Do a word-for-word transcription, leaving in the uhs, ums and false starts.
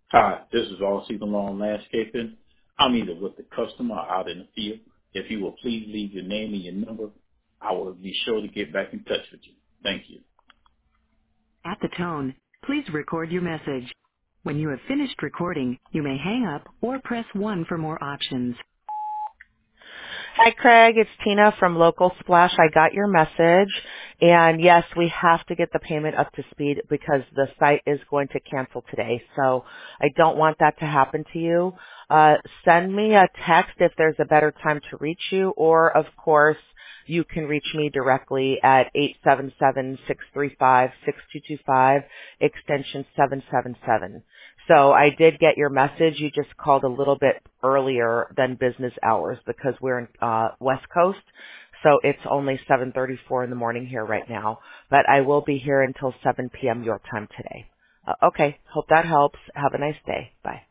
Hi, this is All Season Long Landscaping. I'm either with the customer or out in the field. If you will please leave your name and your number, I will be sure to get back in touch with you. Thank you. At the tone, please record your message. When you have finished recording, you may hang up or press one for more options. Hi, Craig. It's Tina from Local Splash. I got your message. And yes, we have to get the payment up to speed because the site is going to cancel today. So I don't want that to happen to you. Uh, send me a text if there's a better time to reach you. Or, of course, you can reach me directly at eight seven seven, six three five, six two two five, extension seven seven seven. So I did get your message. You just called a little bit earlier than business hours because we're in uh, West Coast. So it's only seven thirty-four in the morning here right now. But I will be here until seven p.m. your time today. Uh, okay. Hope that helps. Have a nice day. Bye.